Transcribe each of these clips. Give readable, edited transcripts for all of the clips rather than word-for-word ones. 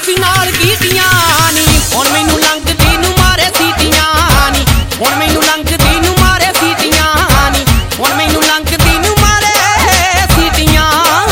ਸੀ ਨਾਲ ਗੀਟੀਆਂ ਨੀ ਹੁਣ ਮੈਨੂੰ ਲੰਘਦੀ ਨੂੰ ਮਾਰੇ ਸੀਟੀਆਂ ਨੀ ਹੁਣ ਮੈਨੂੰ ਲੰਘਦੀ ਨੂੰ ਮਾਰੇ ਸੀਟੀਆਂ ਨੀ ਹੁਣ ਮੈਨੂੰ ਲੰਘਦੀ ਨੂੰ ਮਾਰੇ ਸੀਟੀਆਂ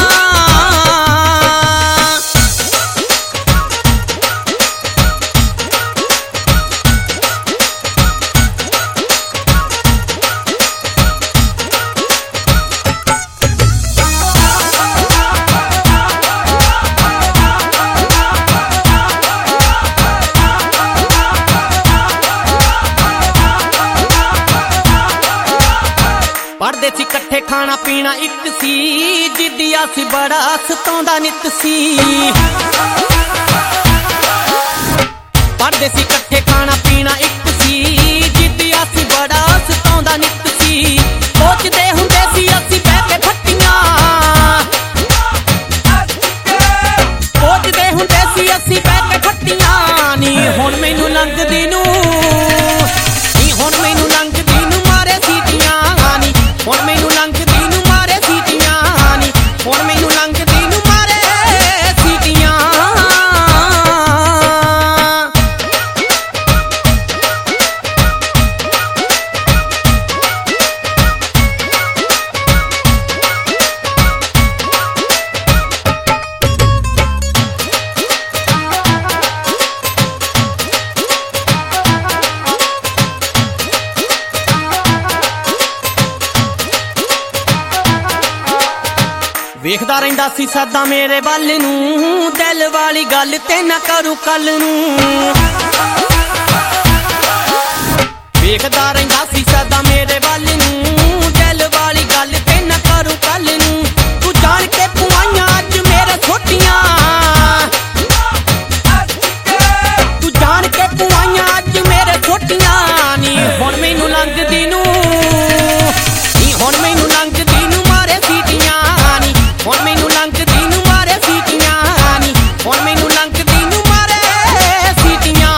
पढ़दे सी कट्ठे खाना पीना एक सी जिद्दिया सी बड़ा सताउंदा नित सी पढ़दे सी कट्ठे खाना पीना एक सी जिद्दिया सी बड़ा सताउंदा नित सी सोचदे हुंदे सी असीं बह के फट्टियां सोचदे हुंदे सी असीं बह के फट्टियां नी हुण मैनूं लंघदी नूं नी हुण मैनूं लंघदी नूं मारे सीटियां नी ਹੁਣ ਮੈਨੂੰ ਲੰਘਦੀ ਨੂੰ ਮਾਰੇ ਸੀਟੀਆਂ ਨੀ ਹੁਣ ਮੈਨੂੰ ਲੰਘਦੀ ਨੂੰ ਮਾਰੇ ਸੀਟੀਆਂ ਵੇਖਦਾ ਰਹਿੰਦਾ ਸੀ ਸਦਾ ਮੇਰੇ ਵੱਲ ਨੂੰ ਦਿਲ ਵਾਲੀ ਗੱਲ ਤੇ ਨਾ ਕਰੂ ਕੱਲ ਨੂੰ ਵੇਖਦਾ ਰਹਿੰਦਾ ਸੀ ਸਦਾ ਮੇਰੇ ਵੱਲ ਨੂੰ ਦਿਲ ਵਾਲੀ ਗੱਲ ਤੇ ਨਾ ਕਰੂ ਕੱਲ ਨੂੰ ਤੂੰ ਜਾਣ ਕੇ ਪੁਆਈਆਂ ਅੱਜ ਮੇਰੇ ਛੋਟੀਆਂ ਤੂੰ ਜਾਣ ਕੇ ਪੁਆਈਆਂ ਅੱਜ ਮੇਰੇ ਛੋਟੀਆਂ ਨੀ ਹੁਣ ਮੈਨੂੰ ਲੰਘਦੀ ਨੂੰ ਨੀ ਹੁਣ ਮੈਨੂੰ ਲੰਘਦੀ ਨੂੰ ਮਾਰੇ ਸੀਟੀਆਂ ਹੁਣ ਮੈਨੂੰ ਲੰਘਦੀ ਨੂੰ ਮਾਰੇ ਸੀਟੀਆਂ ਨੀ ਹੁਣ ਮੈਨੂੰ ਲੰਘਦੀ ਨੂੰ ਮਾਰੇ ਸੀਟੀਆਂ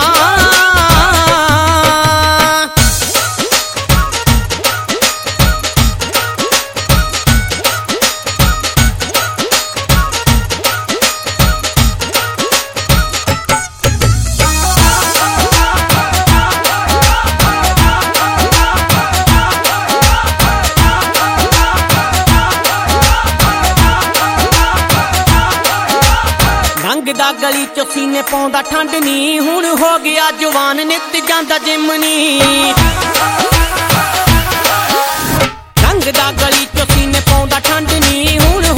ਲੰਘਦਾ ਗਲੀ ਚੋਂ ਸੀਨੇ ਪਾਉਂਦਾ ਠੰਡ ਨੀ ਹੁਣ ਹੋ ਗਿਆ ਜਵਾਨ ਨਿੱਤ ਜਾਂਦਾ ਜਿਮ ਨੀ ਲੰਘਦਾ ਗਲੀ ਚੋਂ ਸੀਨੇ ਪਾਉਂਦਾ ਠੰਡ ਨੀ ਹੁਣ